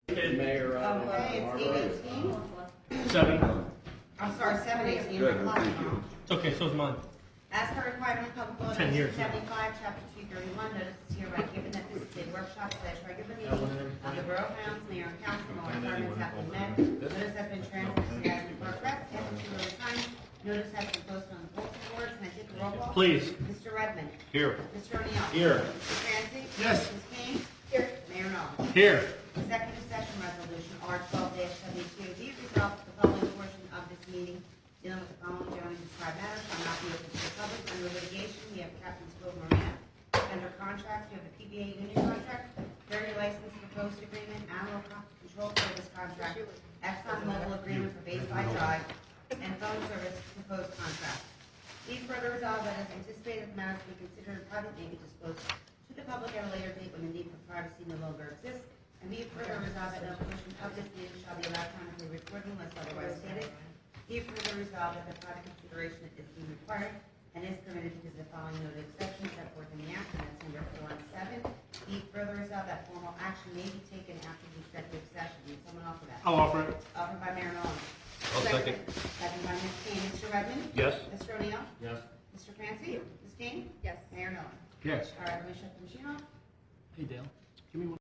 Mayor, Okay, it's 8:18. 7. I'm sorry, 7:18. Good, thank you. It's okay, so is mine. As per requirement of Public Law 10 years. 75, Chapter 231, notice is hereby given that this is a workshop / regular meeting of the Borough Council, Mayor and Council, and all requirements have been met. Notice has been transmitted to the Admin Clerk Rep. After 2 hours time, notice has been posted on the bulletin boards. Can I take a roll call? Please. Mr. Redmond. Here. Mr. O'Neill. Here. Mr. Francie. Yes. Ms. King. Here. Mayor Nolan. Here. Executive session resolution, R12-72, be it resolved that the following portion of this meeting dealing with the following generally described matters shall not be open to the public. Under litigation, we have Captain's Cove Marina. Under contracts, we have the PBA union contract, ferry license proposed agreement, animal control service contract, Exxon Mobil agreement for Bayside Drive, and phone service proposed contract. Be further resolved that as anticipated, the matters to be considered in private may be disclosed to the public at a later date when the need for privacy no longer exists. And be it further resolved that no portion of this meeting shall be electronically recorded unless otherwise stated. Be it further resolved that the private consideration is being required and is permitted because of the following noted exceptions set forth in the act, and that's number 417. Be it further resolved that formal action may be taken after the executive session. Need someone offer that? I'll offer it. Offered by Mayor Nolan. I'll second. Second by Ms. King. Mr. Redmond? Yes. Mr. O'Neill? Yes. Mr. Francie? Ms. King? Yes. Mayor Nolan. Yes. All right, let me shut the machine off. Hey, Dale. Give me one.